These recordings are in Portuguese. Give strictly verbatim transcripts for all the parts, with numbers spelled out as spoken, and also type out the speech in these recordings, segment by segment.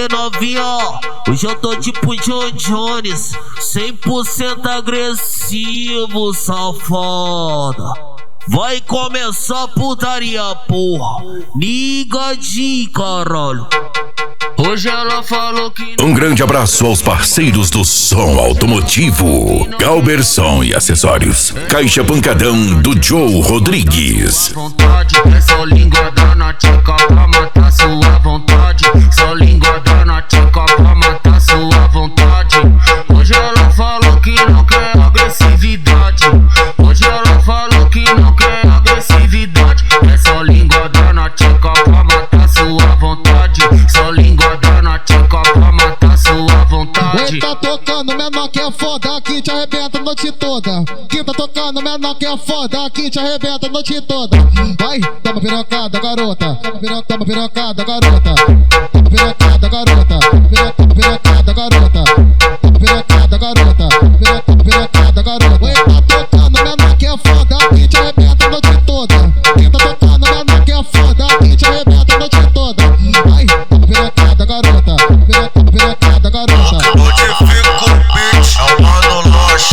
novinha, hoje eu tô tipo John Jones, cem por cento agressivo, safada. Vai começar a putaria, porra, ligadinho, caralho. Hoje ela falou que... Um grande abraço aos parceiros do som automotivo, Galberson e acessórios, Caixa Pancadão do Joe Rodrigues. É só língua da natica pra matar sua vontade. Só língua da natica pra matar sua vontade. Hoje ela falou que não quer agressividade. Hoje ela falou que não quer agressividade. É só língua da natica pra matar sua vontade. Só língua da natica pra matar sua vontade. Oi, tá tocando menor que é foda, aqui te arrebenta a noite toda. Que tá tocando menor que é foda, aqui te arrebenta a noite toda. Vai, dá uma pirocada, garota. Dá uma pirocada, garota. Dá uma pirocada, garota. Dá uma pirocada, garota. Dá uma pirocada, garota. Dá uma pirocada, garota. Oi, tá tocando menor que é foda, aqui te arrebenta a noite toda. Que tá tocando menor que é foda, aqui te arrebenta a noite toda. Vai, dá uma pirocada, garota. Dá uma pirocada, garota. Modifica o beat, é o mano Loche.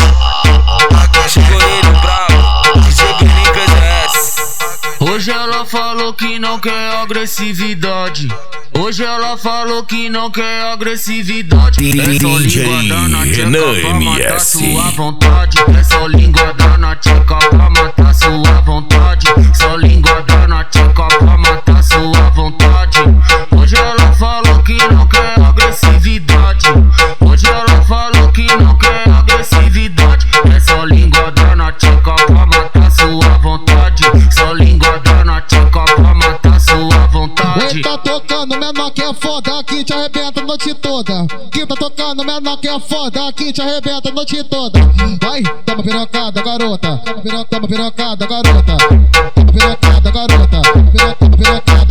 Escolhido bravo, D J Benin P D S. Hoje ela falou que não quer agressividade. Hoje ela falou que não quer agressividade. É só língua da natica pra matar sua vontade. É só língua da natica pra matar sua vontade. Só língua da natica pra matar sua vontade. Hoje ela falou que não quer agressividade. Hoje ela falou que não quer agressividade. É só língua da natica pra matar sua vontade. Só língua da natica pra matar sua vontade. Oi, tá tocando menor que é foda, aqui te arrebenta a noite toda. Que tá tocando menor que é foda, aqui te arrebenta a noite toda. Vai, dá uma pirocada, garota. Dá uma pirocada, garota. Dá uma pirocada, garota. Dá uma pirocada, garota. Dá uma pirocada,